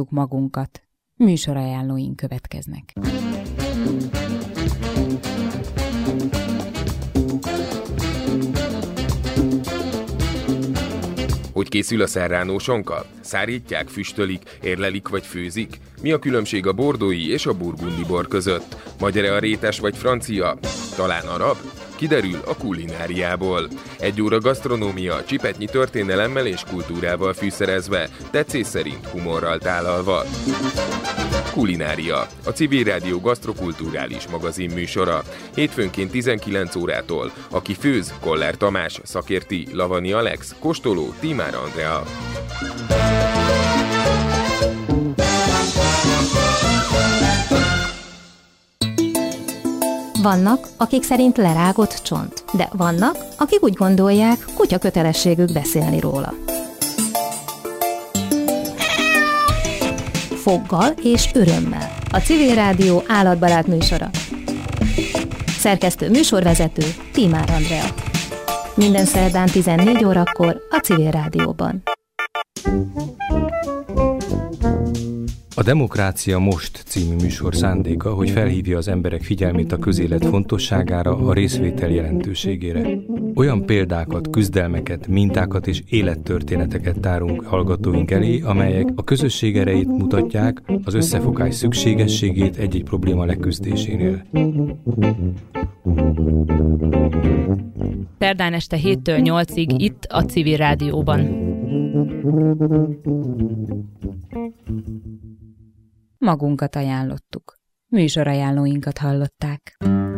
ajánlottuk magunkat. Műsorajánlóink következnek. Hogy készül a serrano sonka? Szárítják, füstölik, érlelik vagy főzik? Mi a különbség a bordói és a burgundi bor között? Magyar-e a rétes vagy francia? Talán arab? Kiderül a kulináriából. 1 óra gasztronómia, csipetnyi történelemmel és kultúrával fűszerezve, tetszés szerint humorral tálalva. Kulinária, a Civil Rádió gasztrokulturális magazin műsora. Hétfőnként 19 órától. Aki főz, Koller Tamás, szakérti, Lavani Alex, kóstoló, Tímár Andrea. Vannak, akik szerint lerágott csont, de vannak, akik úgy gondolják, kutya kötelességük beszélni róla. Foggal és örömmel. A Civil Rádió állatbarát műsora. Szerkesztő műsorvezető Tímár Andrea. Minden szerdán 14 órakor a Civil Rádióban. A Demokrácia Most című műsor szándéka, hogy felhívja az emberek figyelmét a közélet fontosságára, a részvétel jelentőségére. Olyan példákat, küzdelmeket, mintákat és élettörténeteket tárunk hallgatóink elé, amelyek a közösség erejét mutatják, az összefogás szükségességét egy-egy probléma leküzdésénél. Szerdán este 7-től 8-ig itt a Civil Rádióban. Magunkat ajánlottuk. Műsorajánlóinkat hallották.